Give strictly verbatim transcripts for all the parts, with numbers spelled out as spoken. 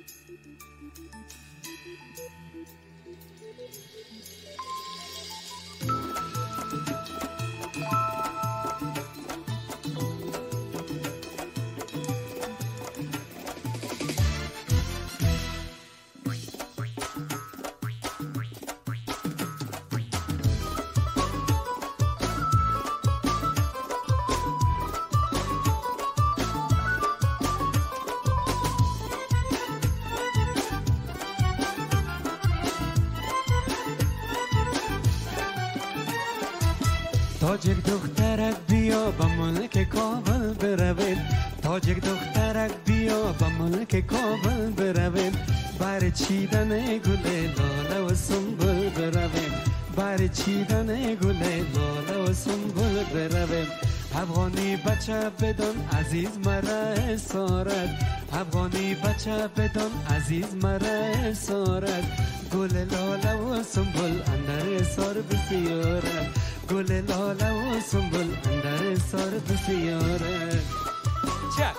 تاجک دخترک بیا با ملک کابل برویم، تاجک دخترک بیا با ملک کابل برویم، بر چیدن گل لاله و سنبل برویم، بر چیدن گل لاله و سنبل برویم. افغانی بچه بدان عزیز مرا اسارت، افغانی بچه بدان عزیز مرا اسارت، گل لاله و سنبل اندر اسار بسیارت، گل لاله و سنبل اندر سار بسیاره. چک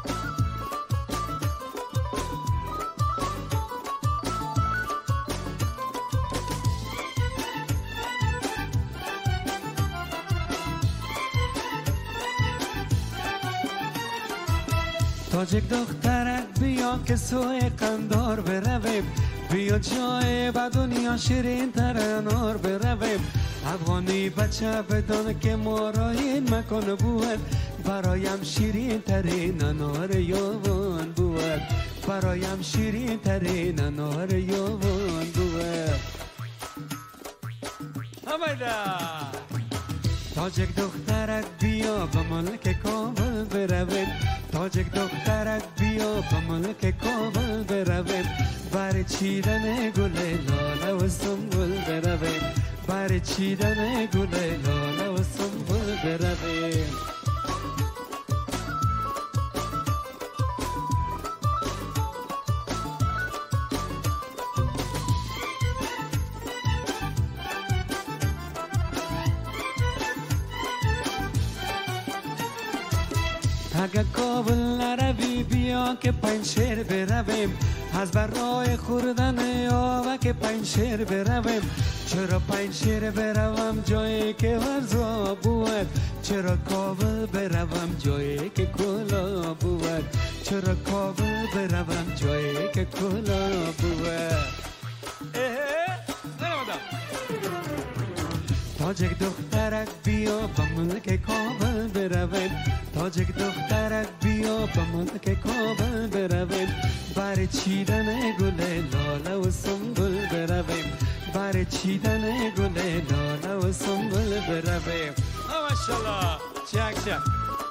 تاجک دخترک بیا که سوی قندار برویم، بیا جای با دنیا شیرین تر انار برویم. افغانی بچه بدان که ما را این مکان بود، برایم شیرین ترین انار یوان بود، برایم شیرین ترین انار یوان بود. همایده تاجک دخترک بیا با ملک کابل برویم، تاجک دخترک بیا با ملک کابل برویم، بر چیدن گل لاله و سنبل برویم، بر چیدن گل لاله و سنبل برویم. اگه کابل نروی بیا که پنجشیر برویم، از برای خوردن آوا که پنجشیر برویم. چرا پنجشیر بروم جایی که ورزا بود، چرا کابل بروم جایی که کلا بود، چرا کابل بروم جایی که کلا بود. تاجک دخترک بیا با ملک کابل برویم، تاجک دخترک بیا با ملک کابل برویم، بر چیدن گل لاله و سنبل برویم، بر چیدن گل لاله و سنبل برویم. ماشاءالله چک چک.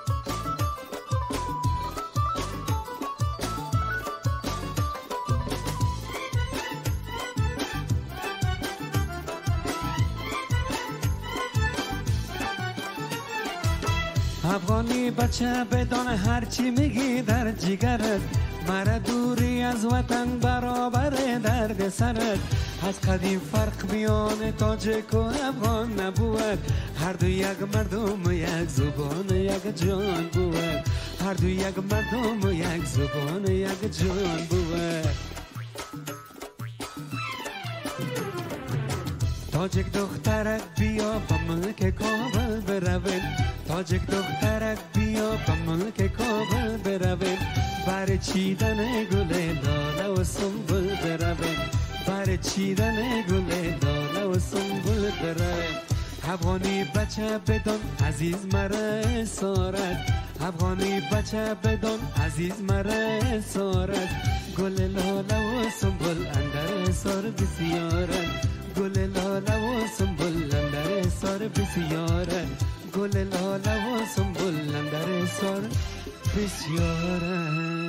افغانی بچه بدان هرچی میگی در جگرت، مرا دوری از وطن برابر درد سرت. از قدیم فرق میان تاجک و افغان نبود، هر دو یک مردم و یک زبان یک جان بود، هر دو یک مردم و یک زبان یک جان بود. تاجک دخترک بیا با ملک کابل برویم، تاجک دخترک بیا با ملک کابل برویم، بر چیدن گل لاله و سنبل برویم، بر چیدن گل لاله و سنبل برویم. افغانی بچه بدان عزیز مرا اسارت، افغانی بچه بدان عزیز مرا اسارت، گل لاله و سنبل اندر سار بسیارت، گل لاله و سنبل اندر سار بسیارت، گل لاله و سنبل اندر سار بسیارت.